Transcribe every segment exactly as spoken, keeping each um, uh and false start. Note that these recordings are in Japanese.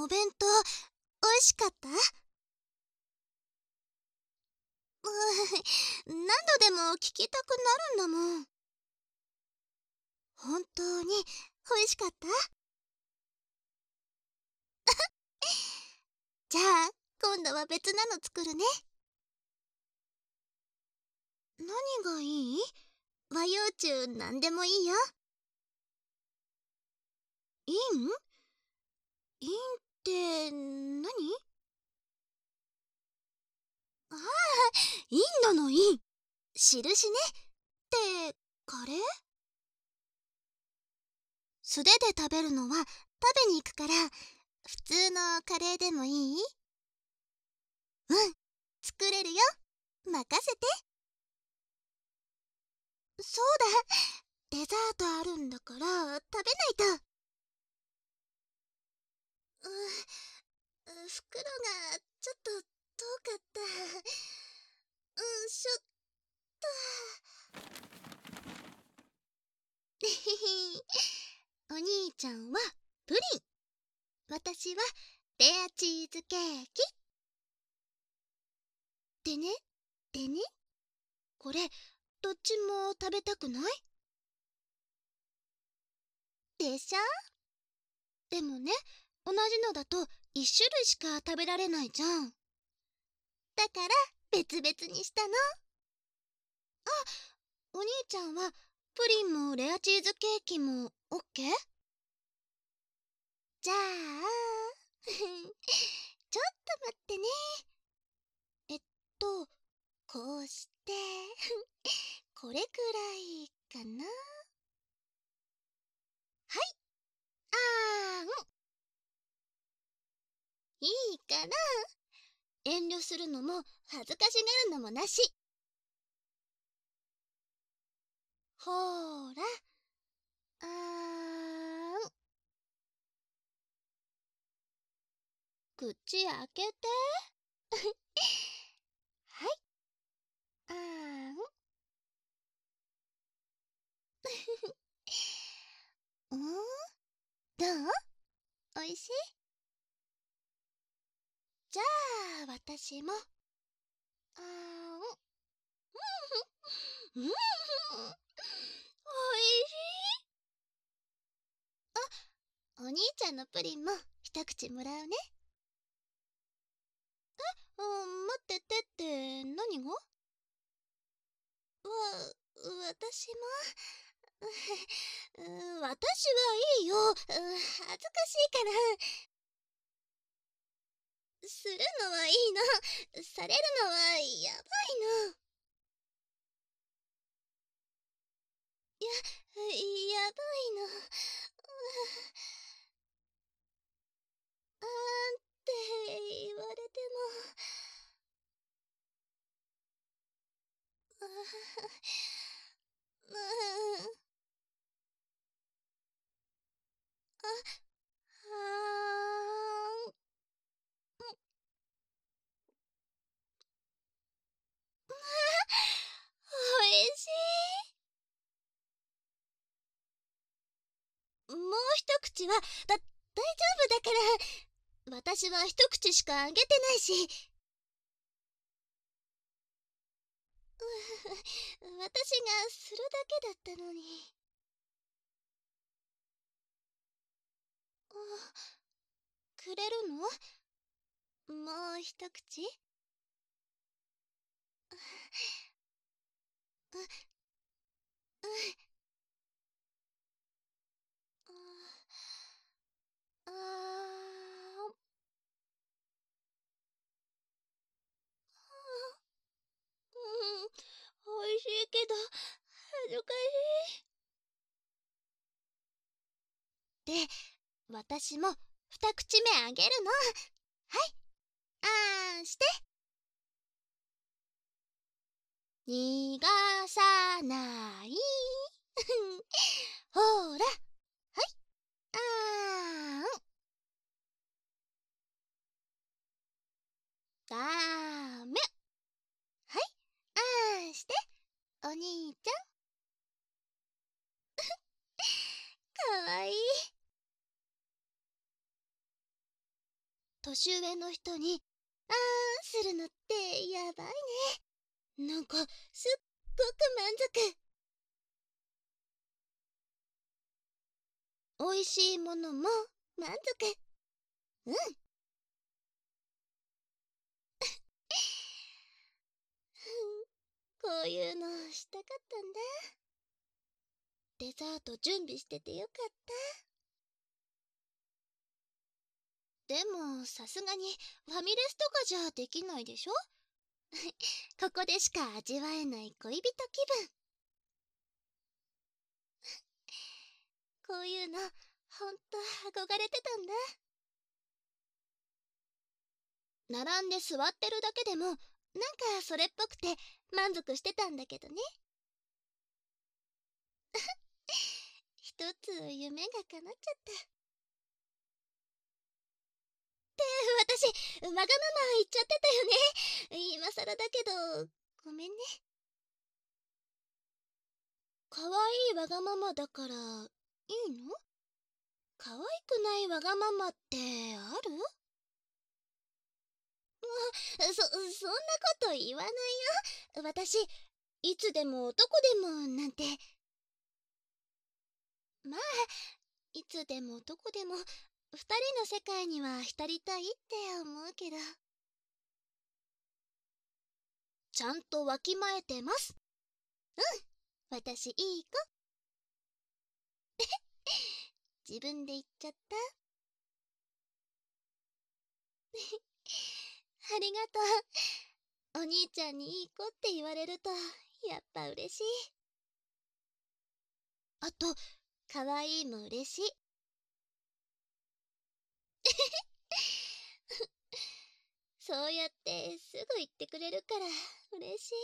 お弁当、おいしかった？うー何度でも聞きたくなるんだもん。本当においしかった？じゃあ、今度は別なの作るね。何がいい？和洋中なんでもいいよ。イン？インって何？ああ、インドのイン。印ね。ってカレー？素手で食べるのは食べに行くから、普通のカレーでもいい？うん、作れるよ。任せて。そうだ、デザートあるんだから食べないと。うう袋がちょっと遠かった。うんしょっと。お兄ちゃんはプリン、私はレアチーズケーキ。でね、でね、これどっちも食べたくない？でしょ？でもね、同じのだと一種類しか食べられないじゃん。だから別々にしたの。あ、お兄ちゃんはプリンもレアチーズケーキもオッケー？じゃあちょっと待ってね。えっとこうしてこれくらいかな。はい、あーん。いいから、遠慮するのも恥ずかしがるのもなし。ほーら、あーん。口開けて。はい、あーん。うん、どう？おいしい？じゃあ私も。あーん。うん、おいしい。あ、お兄ちゃんのプリンも一口もらうね。うん、待っててって何が？わ、私も。うん、私はいいよ。うん、恥ずかしいから。するのはいいの。されるのはやばいの。や、やばいの。あーんって言われても。あー、うん。あ、あーん。おいしい。もう一口は、だ、大丈夫だから。私は一口しかあげてないし。私がするだけだったのに。あ、くれるの？もう一口？う、う、あ、あー、うん、おいしいけど恥ずかしい。で、私も二口目あげるの。はい、あーんして。逃がさない。ほら、はい、あーん。ダメ。はい、あーんして。お兄ちゃん。かわいい。 年上の人にあーんするのってやばいね。なんかすっごく満足。おいしいものも満足。うん。こういうのしたかったんだ。デザート準備しててよかった。でもさすがにファミレスとかじゃできないでしょ。ここでしか味わえない恋人気分。こういうのほんと憧れてたんだ。並んで座ってるだけでもなんかそれっぽくて満足してたんだけどね。一つ夢が叶っちゃった。って私わがまま言っちゃってたよね。今更だけどごめんね。可愛いわがままだからいいの？可愛くないわがままってある？そ、そんなこと言わないよ。私、いつでも男でもなんて。まあ、いつでも男でも、二人の世界には浸りたいって思うけど。ちゃんとわきまえてます。うん、私いい子。自分で言っちゃった。ありがとう。お兄ちゃんにいい子って言われると、やっぱ嬉しい。あと、可愛いも嬉しい。そうやってすぐ言ってくれるから嬉しい。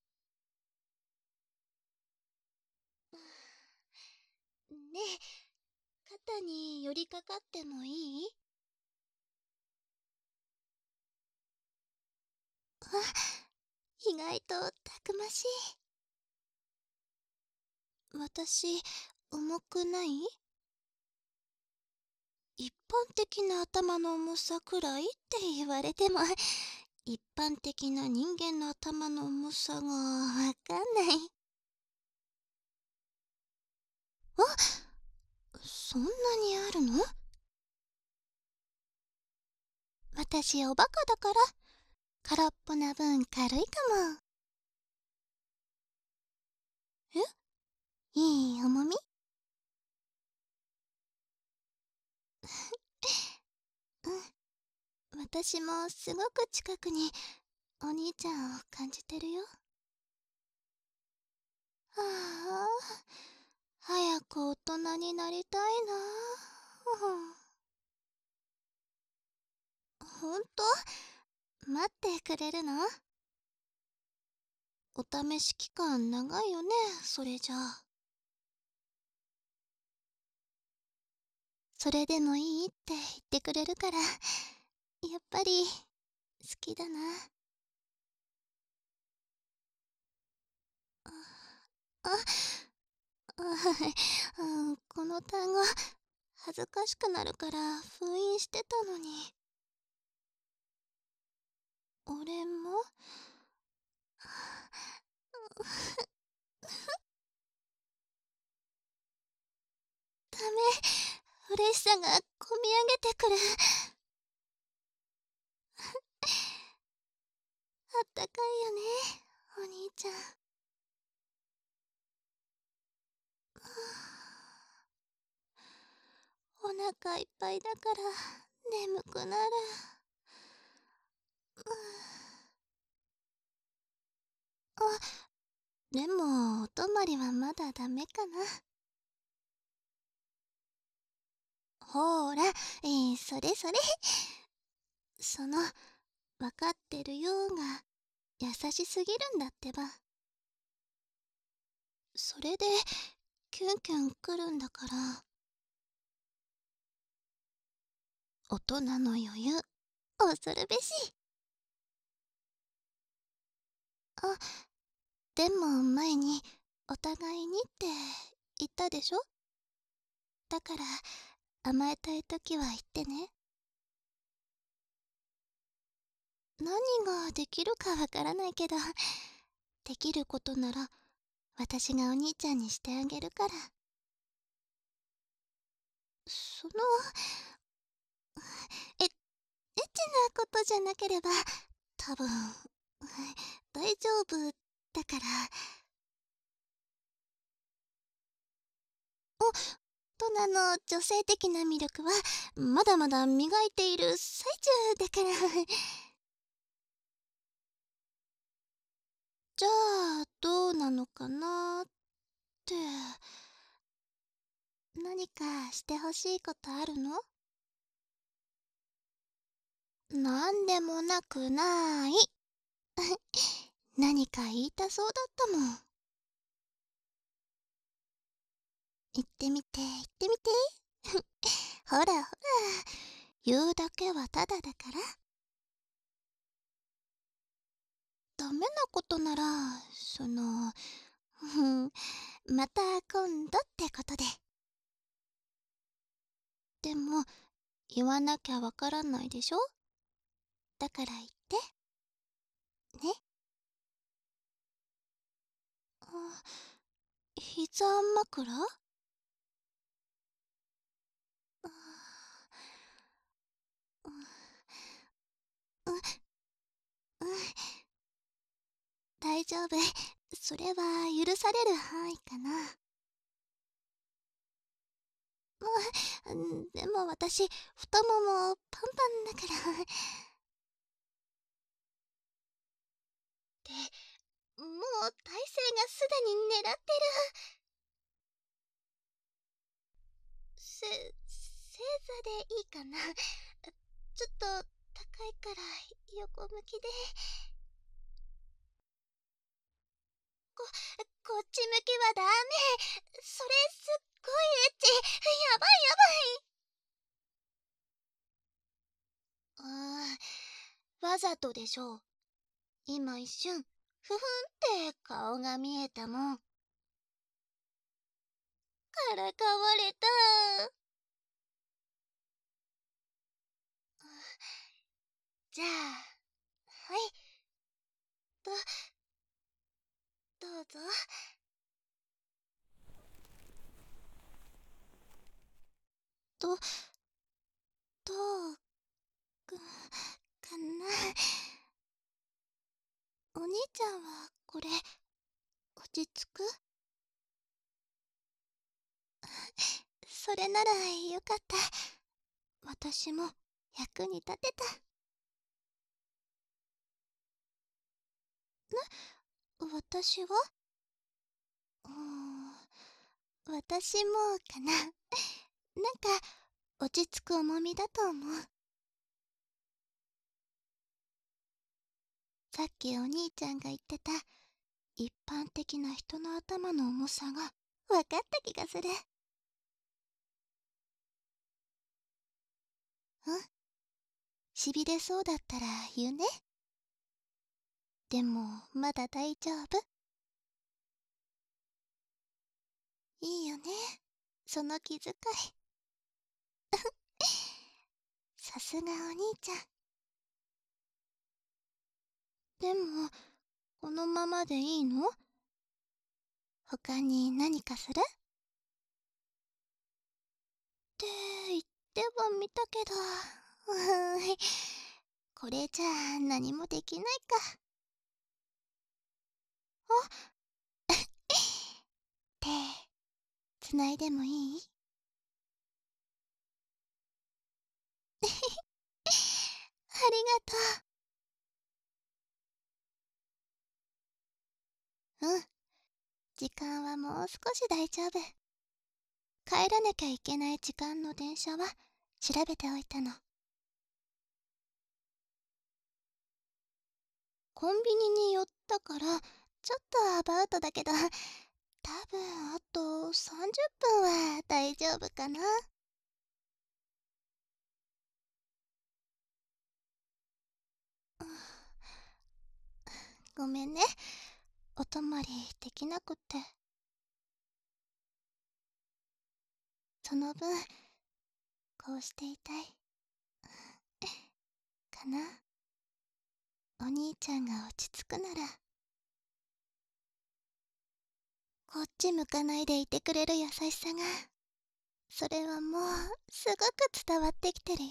ねえ、肩に寄りかかってもいい？あ、意外とたくましい。私、重くない？一般的な頭の重さくらいって言われても、一般的な人間の頭の重さがわかんない。あ、そんなにあるの？私おバカだから空っぽな分軽いかも。え？いい重み？うん、私もすごく近くにお兄ちゃんを感じてるよ。はあ、早く大人になりたいなあ。ほんと？待ってくれるの？お試し期間長いよね、それじゃあ。それでもいいって言ってくれるから、やっぱり好きだな。あ、あ、あ、この単語恥ずかしくなるから封印してたのに。俺もダメ、嬉しさがこみ上げてくる。あったかいよね、お兄ちゃん。お腹いっぱいだから眠くなる。あ、でもお泊まりはまだダメかな。ほーら、えー、それそれ。その、わかってるよーが優しすぎるんだってば。それでキュンキュンくるんだから。大人の余裕恐るべし。あ、でも前にお互いにって言ったでしょ。だから甘えたいときは言ってね。 何ができるかわからないけど、できることなら私がお兄ちゃんにしてあげるから。その、え、エッチなことじゃなければ、多分、大丈夫だから。お、大人の女性的な魅力は、まだまだ磨いている最中だから。じゃあ、どうなのかなって。何かしてほしいことあるの？なんでもなくない。何か言いたそうだったもん。言ってみて、言ってみて。ほらほら、言うだけはただだから。ダメなことなら、その、また今度ってことで。でも、言わなきゃわからないでしょ？だから言って。ね。あ、膝枕？あ、う、う、う、大丈夫。それは許される範囲かな。もう、でも私、太ももパンパンだから。で、もう体勢がすでに狙ってる。せ、正座でいいかな。ちょっと高いから横向きで。こ、こっち向きはダメ。それすっごいエッチ。やばいやばい。あー、わざとでしょう。今一瞬、ふふんって顔が見えたもん。からかわれた。じゃあ、はい、ど、どうぞ。ど、どうか、かな。お兄ちゃんはこれ、落ち着く？それならよかった。私も役に立てた。な、私は？うーん、私もかな。なんか、落ち着く重みだと思う。さっきお兄ちゃんが言ってた、一般的な人の頭の重さが分かった気がする。うん。しびれそうだったら言うね。でも、まだ大丈夫。いいよね。その気遣い。さすがお兄ちゃん。でも、このままでいいの？他に何かする？って言ってはみたけど、うーん、これじゃあ何もできないか。あ、手、つないでもいい？ありがとう。うん。時間はもう少し大丈夫。帰らなきゃいけない時間の電車は調べておいたの。コンビニに寄ったから、ちょっとアバウトだけど、多分あとさんじゅっぷんは大丈夫かな。ごめんね。お泊まりできなくって。その分、こうしていたい。かな。 兄ちゃんが落ち着くなら、こっち向かないでいてくれる優しさが、それはもうすごく伝わってきてるよ。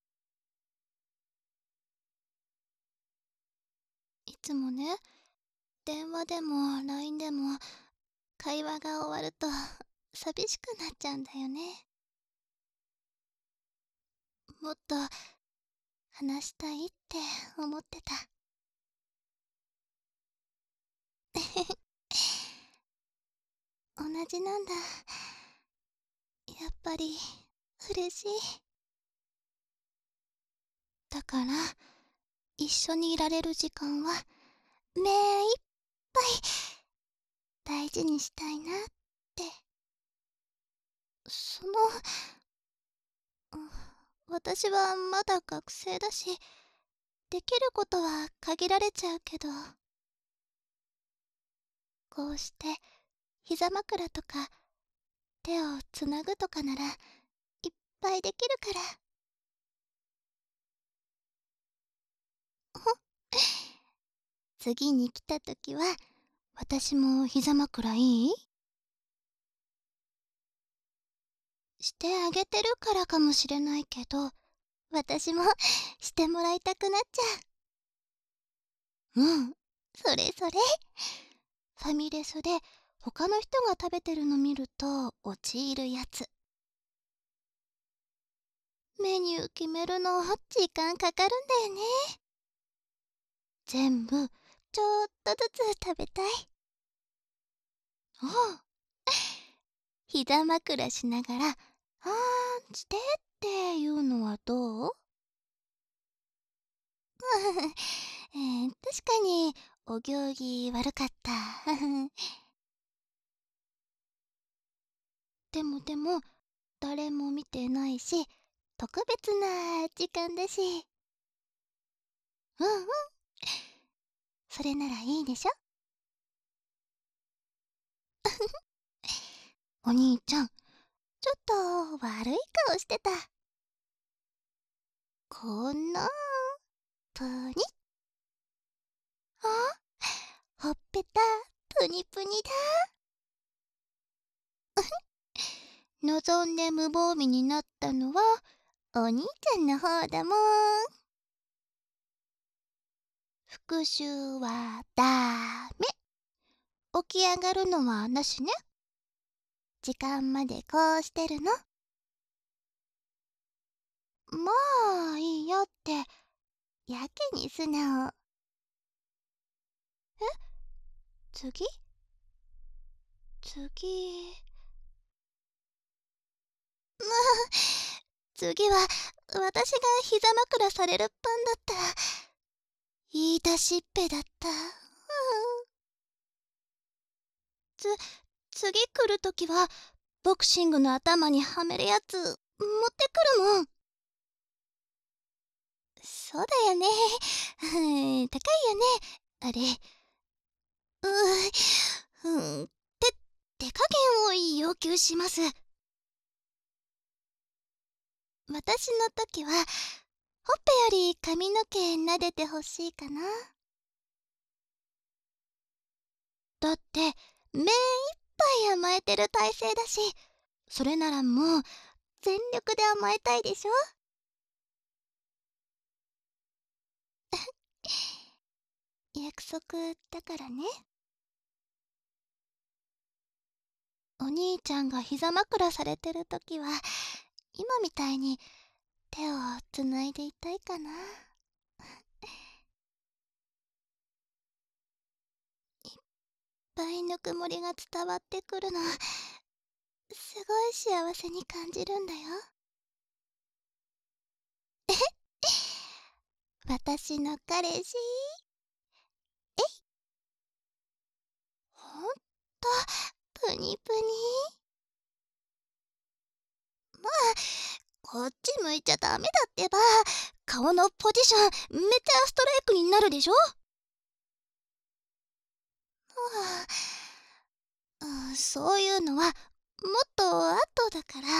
いつもね、電話でも ライン でも会話が終わると寂しくなっちゃうんだよね。もっと話したいって思ってた。同じなんだ。やっぱり嬉しい。だから一緒にいられる時間は目いっぱい大事にしたいなって。その、うん、私はまだ学生だし、できることは限られちゃうけど、こうして膝枕とか手をつなぐとかならいっぱいできるから。次に来た時は私も膝枕いい？してあげてるからかもしれないけど、私もしてもらいたくなっちゃう。うん、それそれ。ファミレスで他の人が食べてるの見ると陥るやつ。メニュー決めるの時間かかるんだよね。全部ちょっとずつ食べたい。おう。膝枕しながら、あーんしてっていうのはどう？えー、確かにお行儀悪かった。でもでも誰も見てないし、特別な時間だし。うんうん、それならいいでしょ。お兄ちゃん、ちょっと悪い顔してた。このプニ。あ、ほっぺたプニプニだ。望んで無防備になったのはお兄ちゃんの方だもん。復讐はダメ。起き上がるのはなしね。時間までこうしてるの。もういいよってやけに素直。え、次次まあ次は私が膝枕される番だったら言い出しっぺだった。うん、つ次来るときはボクシングの頭にはめるやつ持ってくるもん。そうだよね。高いよねあれ。うーん、て手加減を要求します。私の時はほっぺより髪の毛撫でてほしいかな。だって目いっぱい甘えてる体勢だし、それならもう全力で甘えたいでしょ。約束だからね。お兄ちゃんが膝枕されてる時は今みたいに手をつないでいたいかな。いっぱいぬくもりが伝わってくるのすごい幸せに感じるんだよ。私の彼氏。えい、ほんとプニプニ。まあこっち向いちゃダメだってば。顔のポジションめっちゃストライクになるでしょ。はあ、うん、そういうのはもっと後だから。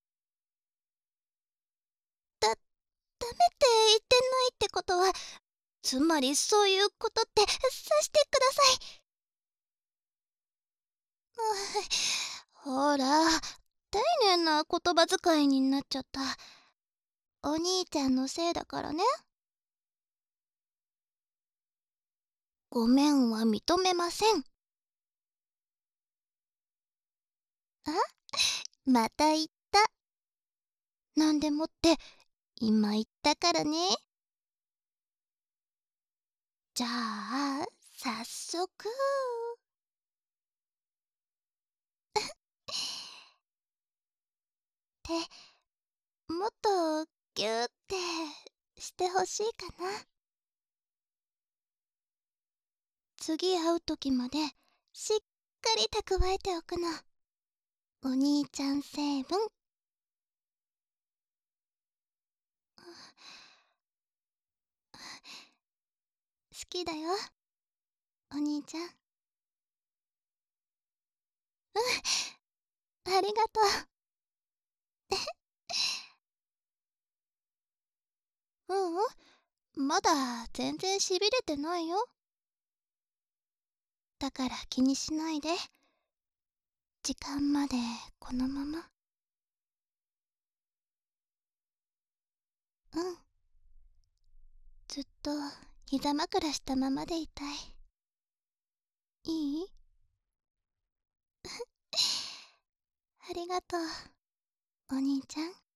だダメって言ってないってことはつまりそういうことってさしてください。ほら、丁寧な言葉遣いになっちゃった。お兄ちゃんのせいだからね。ごめんは認めません。あ、また言った。なんでもって今言ったからね。じゃあ早速手もっとギューってしてほしいかな。次会う時までしっかり蓄えておくの。お兄ちゃん成分。好きだよ、お兄ちゃん。うん、ありがとう。ううん、まだ全然しびれてないよ。だから気にしないで。時間までこのまま。うん、ずっと膝枕したままでいたい。いい？ありがとう、お兄ちゃん。